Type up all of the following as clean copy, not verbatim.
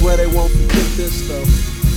swear they won't forget this though.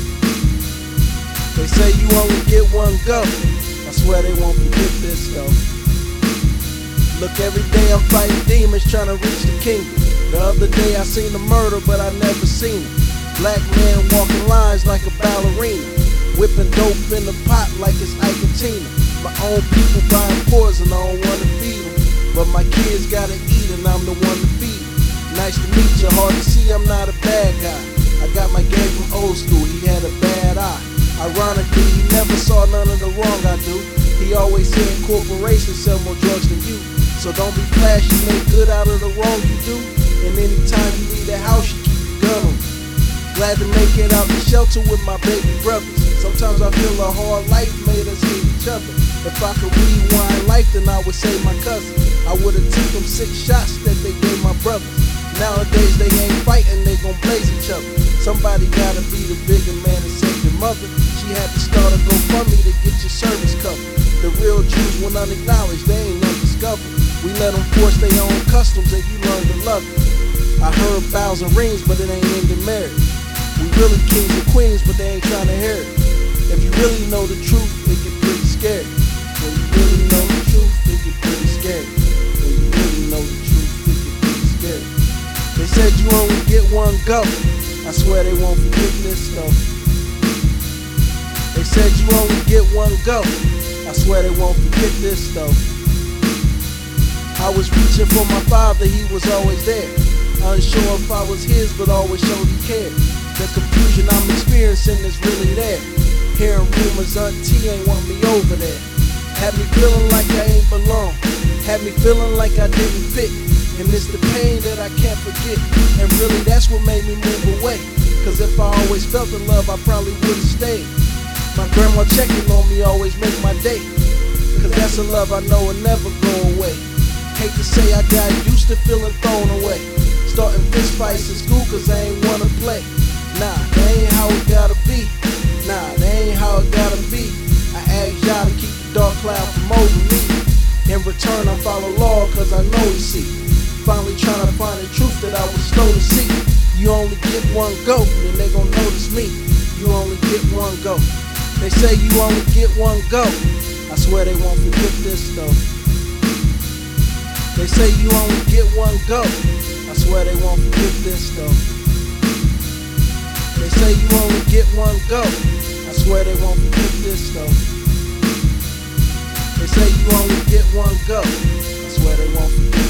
They say you only get one go. I swear they won't forget this though. Look, every day I'm fighting demons trying to reach the kingdom. The other day I seen a murder, but I never seen it. Black man walking lines like a ballerina, whipping dope in the pot like it's Ike and Tina. My own people buying poison, I don't wanna feed them, but my kids gotta eat and I'm the one to feed them. Nice to meet you, hard to see I'm not a bad guy. I got my game from old school, he had a bad eye. Ironically, he never saw none of the wrong I do. He always said corporations sell more drugs than you. So don't be flashy, make good out of the wrong you do. And anytime you leave the house, you keep your gun on you. Glad to make it out the shelter with my baby brothers. Sometimes I feel a hard life made us hate each other. If I could rewind life, then I would save my cousin. I would've took them 6 shots that they gave my brothers. Nowadays they ain't fighting, they gon' blaze each other. Somebody gotta be the bigger man and save your mother. She had to start a GoFundMe to get your service covered. The real Jews went unacknowledged, they ain't undiscovered. We let them force their own customs and you learn to love it. I heard vows and rings, but it ain't ending marriage. We really kings and queens, but they ain't trying to hear it. If you really know the truth, it get pretty scary. When you really know the truth, it get pretty scary. When you really know the truth, it get pretty scary. They said you only get one go. I swear they won't forget this though. They said you only get one go. I swear they won't forget this though. I was reaching for my father, he was always there. Unsure if I was his, but always showed he cared. The confusion I'm experiencing is really there. Hearing rumors auntie ain't want me over there. Had me feeling like I ain't belong. Had me feeling like I didn't fit. And it's the pain that I can't forget. And really that's what made me move away. Cause if I always felt the love, I probably would've stayed. My grandma checking on me always make my day. Cause that's a love I know will never go away. Hate to say I got used to feeling thrown away. Starting fist fights in school cause I ain't wanna play. Nah, that ain't how it gotta be. Nah, that ain't how it gotta be. I asked y'all to keep the dark cloud from over me. In return I follow law cause I know he see. Finally trying to find the truth that I was slow to see. You only get one go, then they gon' notice me. You only get one go. They say you only get one go. I swear they won't forget this though. They say you only get one go. I swear they won't forget this though. They say you only get one go. I swear they won't forget this though. They say you only get one go. I swear they won't forget